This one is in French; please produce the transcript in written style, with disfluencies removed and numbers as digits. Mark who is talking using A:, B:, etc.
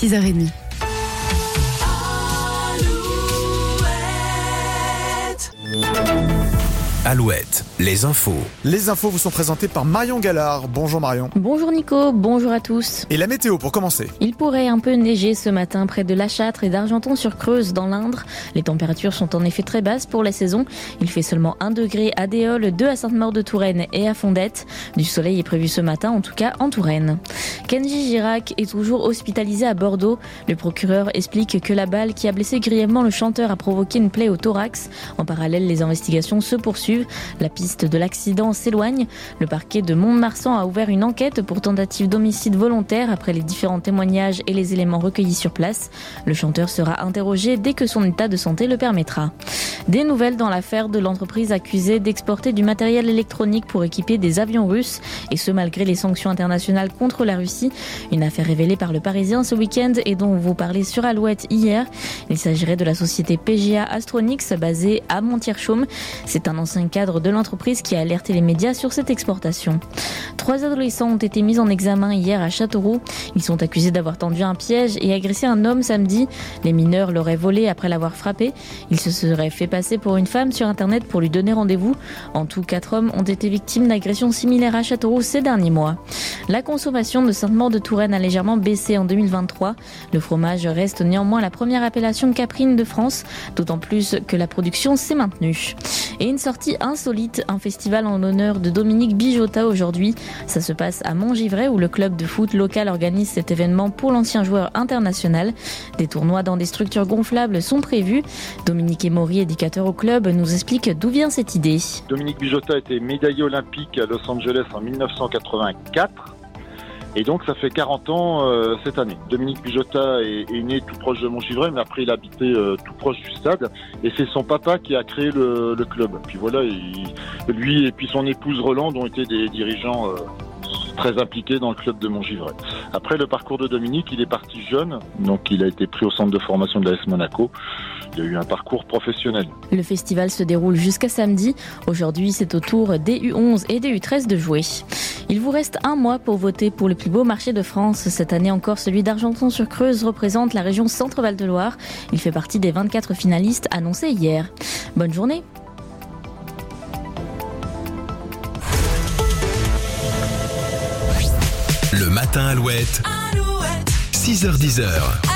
A: 6h30.
B: Alouette, les infos.
C: Les infos vous sont présentées par Marion Gallard. Bonjour Marion.
D: Bonjour Nico, bonjour à tous.
C: Et la météo pour commencer.
D: Il pourrait un peu neiger ce matin près de La Châtre et d'Argenton-sur-Creuse dans l'Indre. Les températures sont en effet très basses pour la saison. Il fait seulement 1 degré à Déol, 2 à Sainte-Maure-de-Touraine et à Fondette. Du soleil est prévu ce matin, en tout cas en Touraine. Kenji Girac est toujours hospitalisé à Bordeaux. Le procureur explique que la balle qui a blessé grièvement le chanteur a provoqué une plaie au thorax. En parallèle, les investigations se poursuivent. La piste de l'accident s'éloigne. Le parquet de Mont-de-Marsan a ouvert une enquête pour tentative d'homicide volontaire après les différents témoignages et les éléments recueillis sur place. Le chanteur sera interrogé dès que son état de santé le permettra. Des nouvelles dans l'affaire de l'entreprise accusée d'exporter du matériel électronique pour équiper des avions russes, et ce malgré les sanctions internationales contre la Russie. Une affaire révélée par le Parisien ce week-end et dont vous parlez sur Alouette hier. Il s'agirait de la société PGA Astronix basée à Montier-Chaume. C'est un ancien cadre de l'entreprise qui a alerté les médias sur cette exportation. 3 adolescents ont été mis en examen hier à Châteauroux. Ils sont accusés d'avoir tendu un piège et agressé un homme samedi. Les mineurs l'auraient volé après l'avoir frappé. Ils se seraient fait passer pour une femme sur Internet pour lui donner rendez-vous. En tout, 4 hommes ont été victimes d'agressions similaires à Châteauroux ces derniers mois. La consommation de Sainte-Maure-de-Touraine a légèrement baissé en 2023. Le fromage reste néanmoins la première appellation caprine de France, d'autant plus que la production s'est maintenue. Et une sortie insolite, un festival en l'honneur de Dominique Bijotta aujourd'hui. Ça se passe à Montgivray où le club de foot local organise cet événement pour l'ancien joueur international. Des tournois dans des structures gonflables sont prévus. Dominique Emory, éducateur au club, nous explique d'où vient cette idée.
E: Dominique Bijotta a été médaillé olympique à Los Angeles en 1984. Et donc ça fait 40 ans cette année. Dominique Bijotta est né tout proche de Montgivray, mais après il habitait tout proche du stade. Et c'est son papa qui a créé le club. Puis voilà, lui et puis son épouse Rolande ont été des dirigeants très impliqués dans le club de Montgivray. Après le parcours de Dominique, il est parti jeune, donc il a été pris au centre de formation de l'AS Monaco. Il a eu un parcours professionnel.
D: Le festival se déroule jusqu'à samedi. Aujourd'hui, c'est au tour des U11 et des U13 de jouer. Il vous reste un mois pour voter pour le plus beau marché de France. Cette année encore, celui d'Argenton-sur-Creuse représente la région Centre-Val de Loire. Il fait partie des 24 finalistes annoncés hier. Bonne journée.
B: Le matin Alouette. 6h-10h.